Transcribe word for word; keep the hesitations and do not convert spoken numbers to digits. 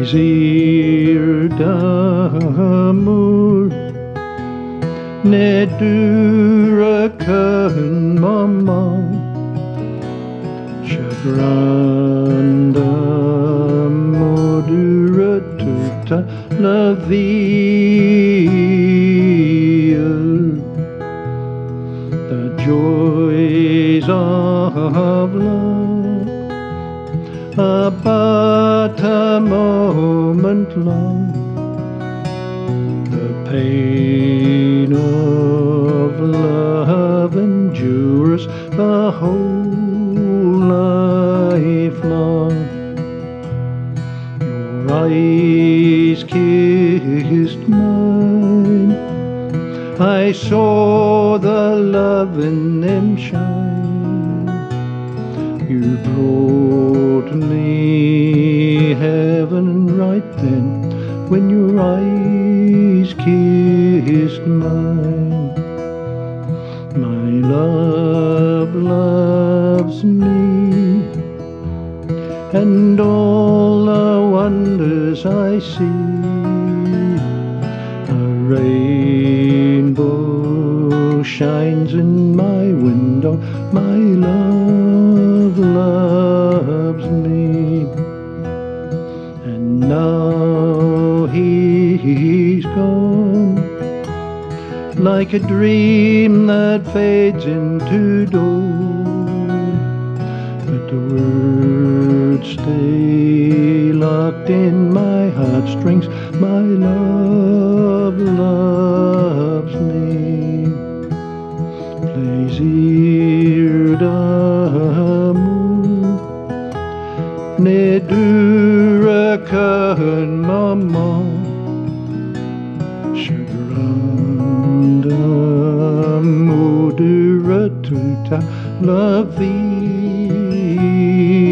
Plaisir d'amour ne dure qu'un moment, chagrin d'amour dure toute la vie. The joys of love are but a moment long, the pain of love endures the whole life long. Your eyes kissed mine, I saw the love in them shine. You brought me heaven right then when your eyes kissed mine. My love loves me, and all the wonders I see. A rainbow shines in my window, my love loves me. And now he's gone, like a dream that fades into dawn, but the words stay locked in my heartstrings. My love loves me. Plaisir d'amour ne dure qu'un moment, chagrin d'amour dure toute la vie.